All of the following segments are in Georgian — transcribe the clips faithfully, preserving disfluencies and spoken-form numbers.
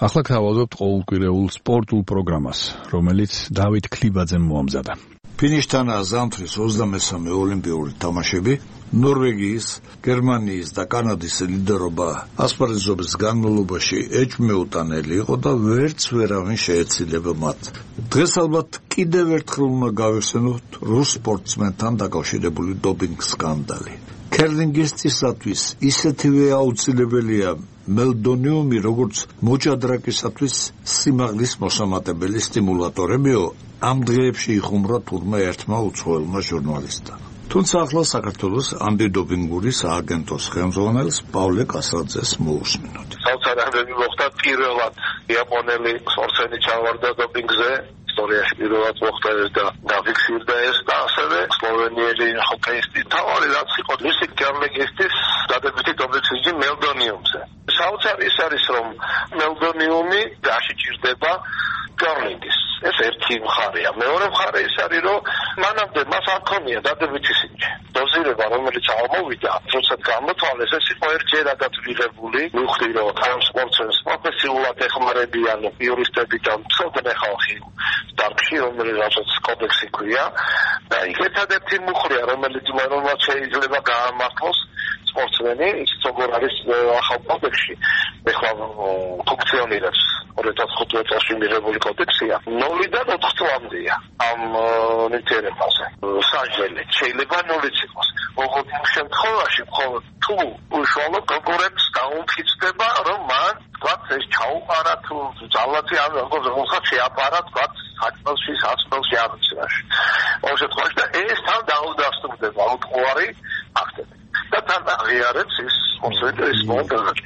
ახლა გავავლებთ ყოველკვირეულ სპორტულ პროგრამას, რომელიც დავით ქლიბაძემ მოამზადა. ფინიშთანაა ზამთრის ოცდამესამე ოლიმპიური თამაშები. ნორვეგიის, გერმანიის და კანადის ლიდერობა ასპარეზობის განმავლობაში ეჭვმეუტანელი იყო და ვერც ვერავინ შეეცილება მათ. დღეს ალბათ კიდევ ერთხელ უნდა გავიხსენოთ რუს სპორტსმენთან დაკავშირებული დოპინგ სკანდალი. კერლინგისტისათვის ისეთივე აუცილებელია მელდონიუმი, როგორც მოჭადრაკისათვის სიმაღლის მოსამატებელი სტიმულატორებიო, ამ დღეებში იხუმრა თურმე ერთმა უცხოელმა ჟურნალისტმა. თუმცა ახლა საქართველოს ანტიდოპინგური სააგენტოს ხელმძღვანელს პავლე კასრაძეს მოусმინოთ. საოცარები მოხდა პირველად იაპონელი სპორტსმენი ჩავარდა დოპინგზე. ისტორიაში პირველად მოხდა ეს და დაფიქსირდა ეს და ასევე სლოვენიელი ჰოკეისტი თავი რაც იყო მისი კერლინგისტის დადებითი დოპინგი მელდონიუმზე. საოცარი ის არის რომ მელდონიუმი გაშიჭირდება კერლინგის. ეს ერთი მხარეა. მეორე მხარე ის არის რომ მანამდე მას არ ქონია დადებითი სინჯი. დოზირება რომელიც აღმოვიდა, როცა გამოთვალეს ეს იყო ერთჯერადად მიღებული. მივხვდი რომ ამ სპორტსმენს პროფესიულად ეხმარებიან იურისტები და მცოდნე ხალხი დარგში, რომელსაც კოდექსი ქვია და იქ ერთადერთი მუხრია რომელიც რომელსაც შეიძლება გაამართლოს სპორტსმენი, ის როგორ არის ახალ კოდექსში. ეხლა ფუნქციონირებს ორი ათას ხუთმეტ წელს მიღებული კოდექსია. ნოლიდან ოთხ წლამდეა ამ ნიტერებაზე. საჯელი შეიძლება ნოლიც იყოს. ოღონდ იმ შემთხვევაში მხოლოდ თუ უშუალოდ კონკურენტს დაუმტკიცდება, რომ მან თქვათ ეს ჩაუყარა თუ ძალაძე ან როგორ რომელსაც შეაპარა თქვათ საწყელში, საწმელში ამცირაში. ყოველ შემთხვევაში და ეს თან დაუდასტურდება უტყუარი ფაქტები. და თან აღიარებს ის მოსვედა ის მომენტი.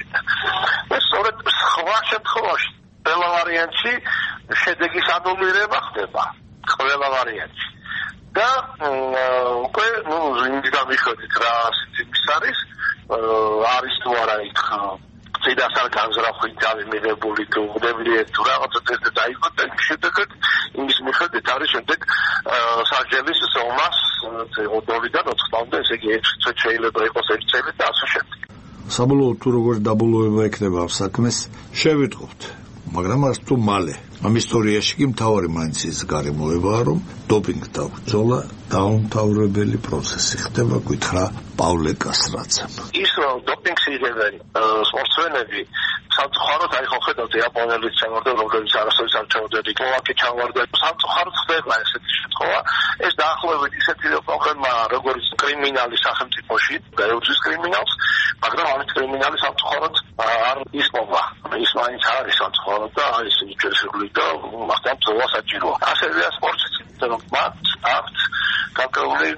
ეს სწორედ სხვა შემთხვევაში ყველა ვარიანტში შედეგის ანულირება ხდება. ყველა ვარიანტში. და უკვე ნუ იმიდან მიხედვით რა სიტყვის არის, არის თუ არა იქ წინასწარ განზრახვით გამიღებული თუ უდევნია თუ რაღაცა ტესტი დაიღო და შედეგად იმის მიხედვით არის შემდეგ საჯელის ზომას ორიდან ოთხ წლამდე, ესე იგი ექვსი წელი შეიძლება იყოს ერთი წელი და ასე შემდეგ. საბოლოოდ თუ როგორი დაბოლოება ექნება ამ საქმეს შევიტყობთ, მაგრამ არც თუ მალე. ამ ისტორიაში კი მთავარი მაინც ის გარემოებაა, რომ დოპინგთა ბრძოლა დაუმთავრებელი პროცესი ხდება, გითხრა პავლე კასრაძემ. ის რომ დოპინგს იღებენ სპორტსმენები სამწუხაროდ აი ხო ხედავთ იაპონელი ჩავარდა, რომელიც არასოდეს არ ჩავარდა, სლოვაკი ჩავარდა, სამწუხაროდ ხდება ესეთი შემთხვევა. ეს დაახლოებით ისეთი პრობლემა, როგორც კრიმინალი სახელმწიფოში, გაეუძვის კრიმინალს, მაგრამ ამით კრიმინალი სამწუხაროდ არ ისპოვა. ის მაინც არის სამწუხაროდ და ის შეშლილი და მაგათ ბრძოლა საჭიროა. ასევეა სპორტიც, რომ მათ აქვს გარკვეული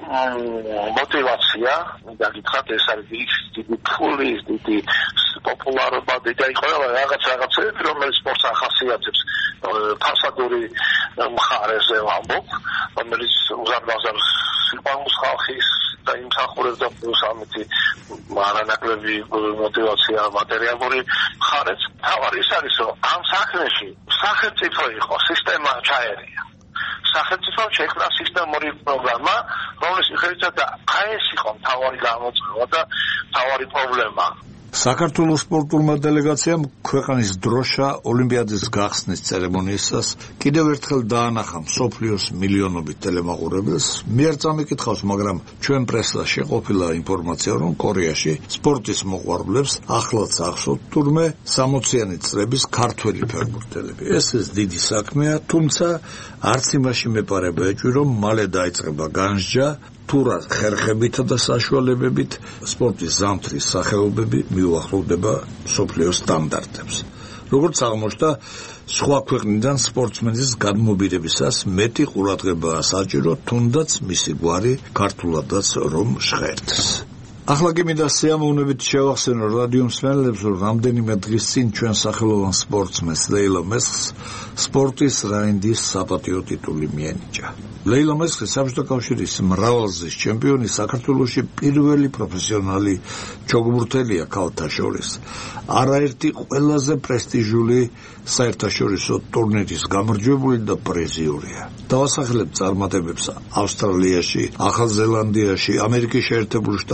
мотивация, და გითხრათ ეს არის დიდი ფული, დიდი პოპულარობა, დიდი ყველა რაღაც რაღაცები, რომელიც სპორტს ახასიათებს ფასადური მხარეზე ვამბობ, რომელიც უზარმაზარ სიყვარულს ხალხის და იმსახურებს და პლუს ამითი არანაკლები мотивация მატერიალური მხარეც. თავარი ის არის, რომ ამ საქმეში სახელმწიფო იყო, სისტემა ჩაერია. სახელმწიფომ შექმნა სისტემური პროგრამა, რომლის მიხედვითაც აი ეს იყო მთავარი გამოწვევა და მთავარი პრობლემა. საქართველოს სპორტულმა დელეგაციამ ქვეყნის დროშა ოლიმპიადის გახსნის ცერემონიისას კიდევ ერთხელ დაანახა მსოფლიოს მილიონობით ტელემაყურებელს. მე არ წამიკითხავს, მაგრამ ჩვენ პრესაში ყოფილა ინფორმაცია, რომ კორეაში სპორტის მოყვარულებს ახლაც ახსოვთ თურმე სამოციანი წლების ქართველი ფეხბურთელები. ეს ეს დიდი საქმეა, თუმცა არც იმაში მეპარება ეჭვი, რომ მალე დაიწყება განსჯა თურა ხერხებითა და საშუალებებით სპორტის ზამთრის სახეობები მიუახლოვდება მსოფლიოს სტანდარტებს. როგორც აღმოჩნდა, სხვა ქვეყნიდან სპორტსმენის გადმობირებისას მეტი ყურადღებაა საჭირო, თუნდაც მისი გვარი ქართულადაც რომ ჟღერდეს. ახლა კი მინდა სიამოვნებით შევახსენო რადიო მსმენელებს, რომ რამდენიმე დღის წინ ჩვენ სახელოვან სპორტსმენს ლეილა მესხს სპორტის რაინდის საპატიო ტიტული მიენიჭა. ლეილა მესხი საბჭოთა კავშირის მრავალგზის ჩემპიონი, საქართველოში პირველი პროფესიონალი ჩოგბურთელია ქალთა შორის. არაერთი ყველაზე პრესტიჟული საერთაშორისო ტურნირის გამარჯვებული და პრიზიორია. დავასახელებ წარმატებებს ავსტრალიაში, ახალ ზელანდიაში, ამერიკის შეერთებულ შტატებში,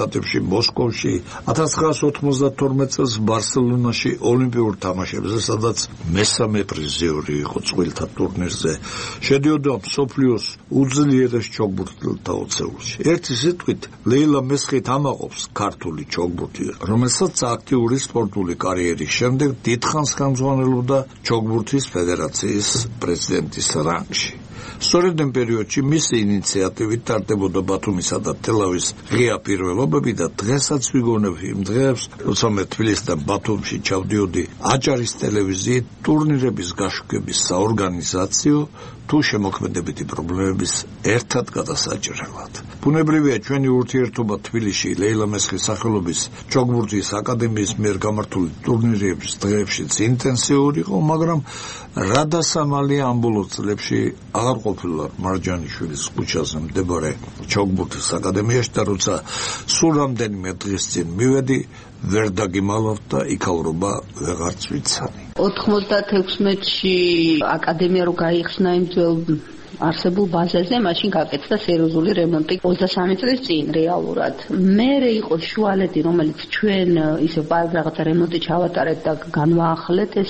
მოსკოვში, ათას ცხრაასი ოთხმოცდათორმეტ წელს ბარსელონაში ოლიმპიურ თამაშებზე, სადაც მესამე პრიზიორი იყო წყვილთა ტურნირზე, შედიოდა მსოფლიოს უძლიერეს ჩოგბურთელთა ოცეულში. ერთი სიტყვით, ლეილა მესხით ამაყობს ქართული ჩოგბურთი, რომელსაც აქტიური სპორტული კარიერის შემდეგ დიდხანს ხელმძღვანელობდა ჩოგბურთის ფედერაციის პრეზიდენტის რანგში. სწორედ ამ პერიოდში მისი ინიციატივით ტარდებოდა ბათუმისა და თელავის ღია პირველობები და დღესაც ვიგონებ იმ დღეებს, როცა მე თბილისიდან ბათუმში ჩავდიოდი აჭარის ტელევიზიით ტურნირების გაშვების საორგანიზაციო თუ შემოქმედებითი პრობლემების ერთად გადასაჭრელად. ბუნებრივია ჩვენი ურთიერთობა თბილისში ლეილა მესხის სახელობის ჩოგბურთის აკადემიის მიერ გამართული ტურნირების დღეებშიც ინტენსიური იყო, მაგრამ რადასამალია ამ ბოლო წლებში აღარ ყოფილა მარჯანიშვილის ქუჩაზე მდებარე ჩოგბურთის აკადემიაში და როცა სულ რამდენიმე დღის წინ მივედი, ვერ დაგიმალავ და იქაურობა ვეღარც ვიცანი. ოთხმოცდათექვსმეტში აკადემია რო გაიხსნა იმ ძველ არსებულ ბაზაზე, მაშინ გაკეთდა სერიოზული რემონტი ოცდასამი წლის წინ რეალურად. მერე იყო შუალედი, რომელიც ჩვენ ისე რაღაცა რემონტი ჩავატარეთ და განვაახლეთ ეს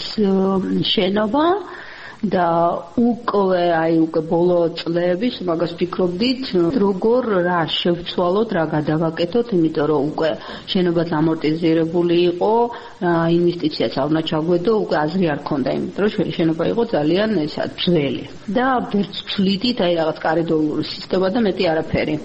შენობა და უკვე აი უკვე ბოლო წლების მაგას ფიქრობდით, როგორ რა შევცვალოთ, რა გადავაკეთოთ, იმიტომ რომ უკვე შენობაც ამორტიზირებული იყო, ინვესტიციაც არ უნდა ჩაგვედო, უკვე აზრი არ ქონდა, იმიტომ რომ შენობა იყო ძალიან ესა ძველი და ვერც ვცვლიდით აი რაღაც კარიდორული სისტემა და მეტი არაფერი.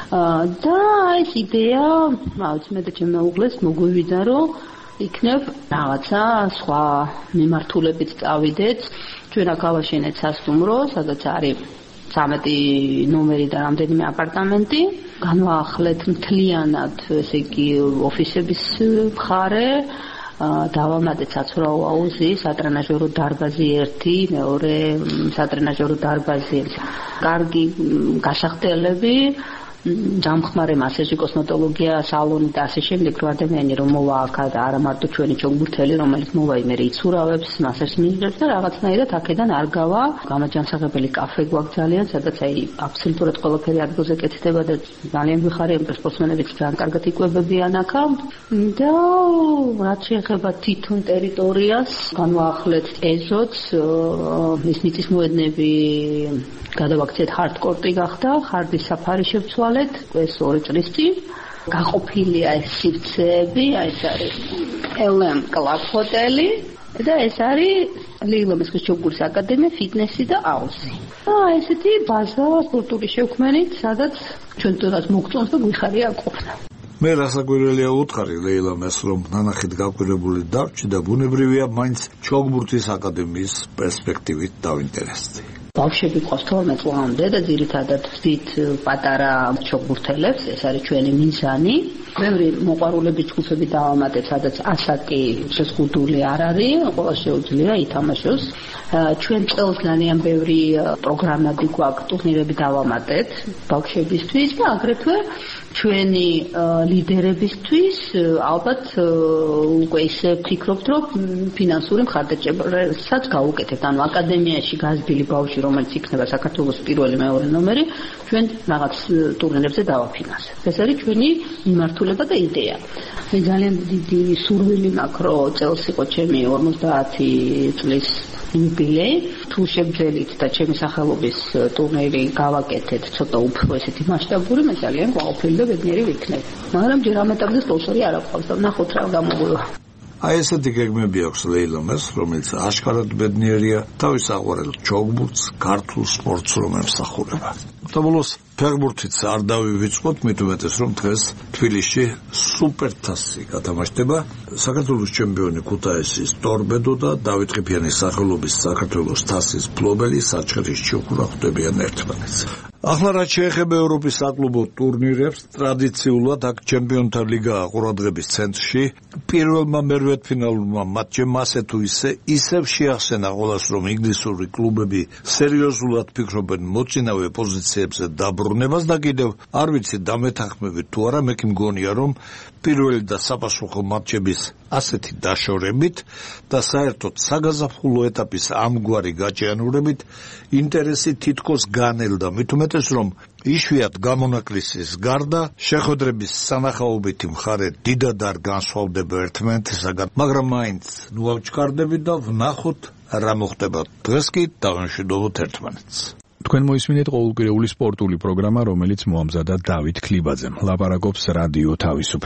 და ეს იდეა, რაღაც მე და ჩემ მეუღლეს მოგვივიდა, რომ იქნებ რაღაცა სხვა მიმართულებით წავიდეთ. ჩვენ აქ ავაშენეთ სასტუმრო, სადაც არის ცამეტი ნომერი და რამდენიმე აპარტამენტი. განვაახლეთ მთლიანად, ესე იგი, ოფისების მხარე, დავამატეთ საცურაო აუზი, სატრენაჟერო დარბაზი ერთი, მეორე სატრენაჟერო დარბაზი, კარგი გასახდელები, დამხმარე მასაჟი, კოსმეტოლოგია, სალონი და ასე შემდეგ, რომ ადამიანი რომ მოვა აქ და არა მარტო ჩვენი ჩოგბურთელი, რომელიც მოვა იმერე იცურავებს, მასაჟს მიიღებს და რაღაცნაირად აქედან არ გავა. გამაჯანსაღებელი კაფე გვაქვს ძალიან, სადაც აი აბსოლუტურად ყველაფერი ადგილზე კეთდება და ძალიან ვიხარია, რომ სპორტსმენებიც ძალიან კარგად იკვებებიან აქ. და რაც შეეხება თვითონ ტერიტორიას, განვაახლეთ ეზოც, ის მიწის მოედნები გადავაქცეთ ჰარდკორტი გახდა, ხარდის საფარი შევცვალეთ, ეს ორი წლის წინ. გაყოფილია ეს სივრცეები, აი ეს არის ელ ემ კლუბ ჰოტელი და ეს არის ლეილა მესხის ჩოგბურთის აკადემია, ფიტნესი და აუზი. აა ესეთი ბაზა სპორტული შექმნით, სადაც ჩვენ თუნდაც მოგწონს და გვიხარია ყოფნა. მე რასაკვირველია უთხარი ლეილა მესხს, რომ ნანახით გაკვირებული დარჩი და ბუნებრივია მაინც ჩოგბურთის აკადემიის პერსპექტივით დავინტერესდი. ბავშვები ყავს თორმეტ წლამდე და ძირითადად ვზით პატარა ჩოგბურთელებს, ეს არის ჩვენი მიზანი. ბევრი მოყვარულების ჯგუფები დავამატეთ, სადაც ასაკი შეზღუდული არ არის, ყველა შეუძლია ითამაშოს. ჩვენ წელს ძალიან ბევრი პროგრამები გვაქვს, ტურნირები დავამატეთ ბავშვებისთვის და აგრეთვე ჩვენი ლიდერებისთვის ალბათ უკვე ისე ვფიქრობთ, რომ ფინანსური მხარდაჭერასაც გავუკეთებთ. ანუ აკადემიაში გაზრდილი ბავშვი, რომელიც იქნება საქართველოს პირველი მეორე ნომერი, ჩვენ რაღაც ტურნირებზე დავაფინანსებთ. ეს არის ჩვენი მიმართულება და იდეა. მე ძალიან დიდი სურვილი მაქვს, რომ წელს იყო ჩემი ორმოცდაათი წლის იუბილეი, თუ შეგძელით და ჩემი სახელობის ტურნირი გავაკეთეთ ცოტა უფრო ესეთი მასშტაბური, მე ძალიან გვალფილი და ბედნიერი ვიქნები. მაგრამ ჯერ ამ ეტაპზე სპონსორი არ აქვს და ნახოთ რა გამოგვივა. აი ესეთი გეგმები აქვს ლეილა მესხს, რომელიც აშკარად ბედნიერია, თავის საყვარელ ჩოგბურთს, ქართულ სპორტს რომ ემსახურება. საბოლოოს ფეხბურთიც არ დავივიწყოთ, მით უმეტეს რომ დღეს თბილისში სუპერთასი გათამაშდება. საქართველოს ჩემპიონი ქუთაისის ტორპედო და დავით ყიფიანის სახელობის საქართველოს თასის მფლობელი საჩხერის ჩუქურა ხვდებიან ერთმანეთს. ახლა რაც შეეხება ევროპის საკლუბო ტურნირებს, ტრადიციულად აქ ჩემპიონთა ლიგა ყურადღების ცენტრში. პირველმა მერვედფინალურმა მატჩემ ასე თუ ისე ისევ შეახსენა ყველას, რომ ინგლისური კლუბები სერიოზულად ფიქრობენ მოწინავე პოზიციებზე დაბრუნებას დაბრუნებას და კიდევ არ ვიცი დამეთანხმებით თუ არა, მე კი მგონია რომ პირველი და საპასუხო მატჩების ასეთი დაშორებით და საერთოდ საგაზაფხულო ეტაპის ამგვარი გაჭიანურებით ინტერესი თითქოს განელდა, მით უმეტეს რომ იშვიათ გამონაკლისის გარდა შეხვედრების სანახაობითი მხარე დიდად არ განსხვავდება ერთმანეთისაგან, მაგრამ მაინც ნუ ავჩქარდებით და ვნახოთ რა მოხდება. დღეს კი დავამშვიდობოთ ერთმანეთს. თქვენ მოისმინეთ ყოველკვირეული სპორტული პროგრამა, რომელიც მოამზადა დავით ქლიბაძემ. ლაპარაკობს რადიო თავისუფლება.